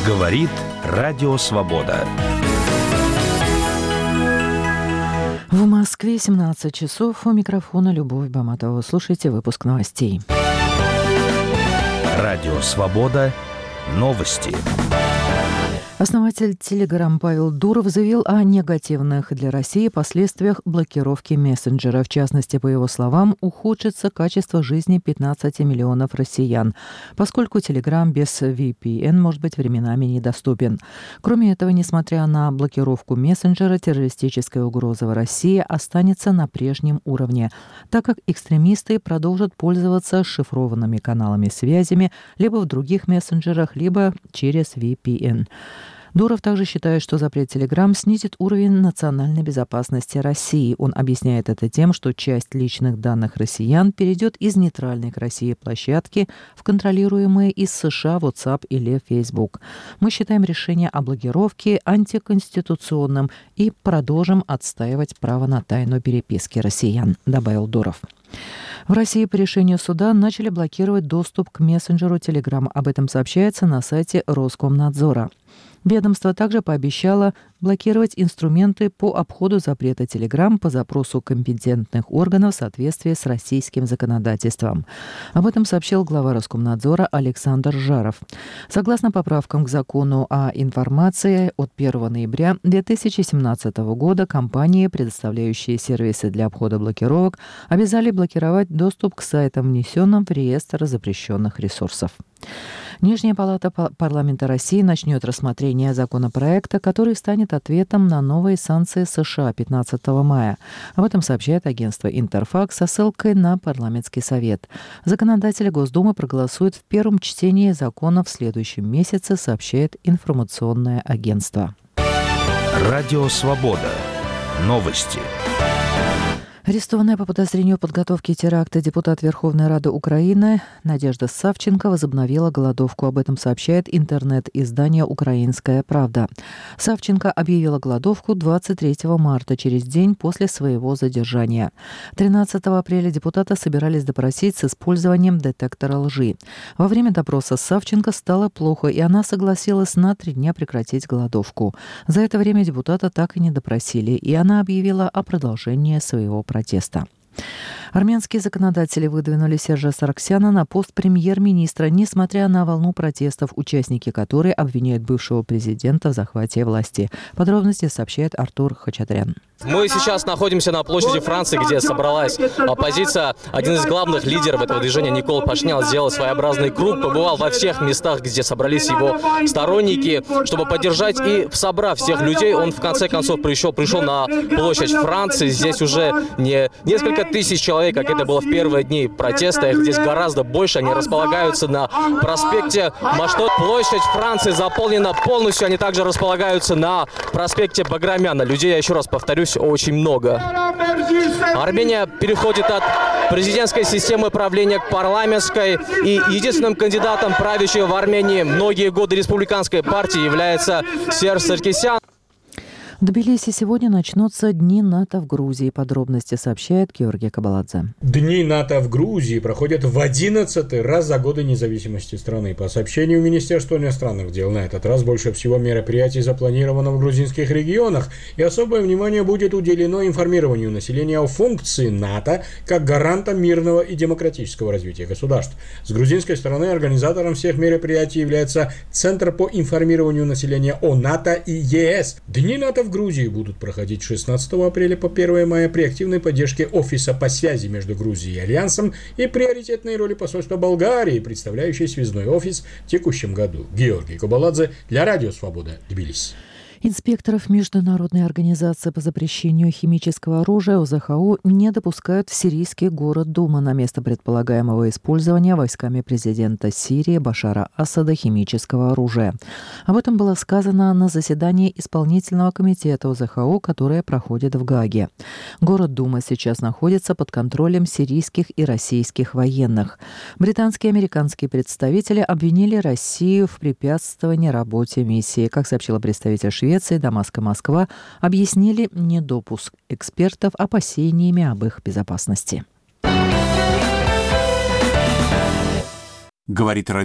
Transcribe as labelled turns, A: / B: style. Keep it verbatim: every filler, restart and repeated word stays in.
A: Говорит Радио Свобода.
B: В Москве семнадцать часов. У микрофона Любовь Баматова. Слушайте выпуск новостей.
A: Радио Свобода. Новости.
B: Основатель Telegram Павел Дуров заявил о негативных для России последствиях блокировки мессенджера. В частности, по его словам, ухудшится качество жизни пятнадцати миллионов россиян, поскольку Telegram без ви пи эн может быть временами недоступен. Кроме этого, несмотря на блокировку мессенджера, террористическая угроза в России останется на прежнем уровне, так как экстремисты продолжат пользоваться шифрованными каналами связями либо в других мессенджерах, либо через ви пи эн. Дуров также считает, что запрет Telegram снизит уровень национальной безопасности России. Он объясняет это тем, что часть личных данных россиян перейдет из нейтральной к России площадки в контролируемые из США WhatsApp или Facebook. Мы считаем решение о блокировке антиконституционным и продолжим отстаивать право на тайну переписки россиян, добавил Дуров. В России по решению суда начали блокировать доступ к мессенджеру Telegram. Об этом сообщается на сайте Роскомнадзора. Ведомство также пообещало блокировать инструменты по обходу запрета Telegram по запросу компетентных органов в соответствии с российским законодательством. Об этом сообщил глава Роскомнадзора Александр Жаров. Согласно поправкам к закону о информации, от первого ноября две тысячи семнадцатого года компании, предоставляющие сервисы для обхода блокировок, обязали блокировать доступ к сайтам, внесенным в реестр запрещенных ресурсов. Нижняя палата парламента России начнет рассмотрение законопроекта, который станет ответом на новые санкции США пятнадцатого мая. Об этом сообщает агентство «Интерфакс» со ссылкой на парламентский совет. Законодатели Госдумы проголосуют в первом чтении закона в следующем месяце, сообщает информационное агентство.
A: Радио Свобода. Новости.
B: Арестованная по подозрению в подготовке теракта депутат Верховной Рады Украины Надежда Савченко возобновила голодовку. Об этом сообщает интернет-издание «Украинская правда». Савченко объявила голодовку двадцать третьего марта, через день после своего задержания. тринадцатого апреля депутата собирались допросить с использованием детектора лжи. Во время допроса Савченко стало плохо, и она согласилась на три дня прекратить голодовку. За это время депутата так и не допросили, и она объявила о продолжении своего протеста. протеста. Армянские законодатели выдвинули Сержа Саргсяна на пост премьер-министра, несмотря на волну протестов, участники которой обвиняют бывшего президента в захвате власти. Подробности сообщает Артур Хачатрян.
C: Мы сейчас находимся на площади Франции, где собралась оппозиция. Один из главных лидеров этого движения, Никол Пашинян, сделал своеобразный круг, побывал во всех местах, где собрались его сторонники, чтобы поддержать. И, собрав всех людей, он в конце концов пришел, пришел на площадь Франции. Здесь уже не несколько тысяч человек, как это было в первые дни протеста. Их здесь гораздо больше. Они располагаются на проспекте Маштот. Площадь Франции заполнена полностью. Они также располагаются на проспекте Баграмяна. Людей, я еще раз повторюсь, очень много. Армения переходит от президентской системы правления к парламентской. И единственным кандидатом, правящей в Армении многие годы республиканской партии, является Серж Саргсян.
B: В Тбилиси сегодня начнутся Дни НАТО в Грузии. Подробности сообщает Георгий Кабаладзе.
D: Дни НАТО в Грузии проходят в одиннадцатый раз за годы независимости страны. По сообщению Министерства иностранных дел, на этот раз больше всего мероприятий запланировано в грузинских регионах, и особое внимание будет уделено информированию населения о функции НАТО как гаранта мирного и демократического развития государств. С грузинской стороны организатором всех мероприятий является Центр по информированию населения о НАТО и ЕС. Дни НАТО в Грузии будут проходить с шестнадцатого апреля по первого мая при активной поддержке Офиса по связи между Грузией и Альянсом и приоритетной роли посольства Болгарии, представляющей связной офис в текущем году. Георгий Кабаладзе для Радио Свобода, Тбилиси.
B: Инспекторов Международной организации по запрещению химического оружия ОЗХУ не допускают в сирийский город Дума на место предполагаемого использования войсками президента Сирии Башара Асада химического оружия. Об этом было сказано на заседании исполнительного комитета ОЗХУ, которое проходит в Гааге. Город Дума сейчас находится под контролем сирийских и российских военных. Британские и американские представители обвинили Россию в препятствовании работе миссии. Как сообщила представитель Швеции, Швеции, Дамаск и Москва объяснили недопуск экспертов опасениями об их безопасности.
E: Говорит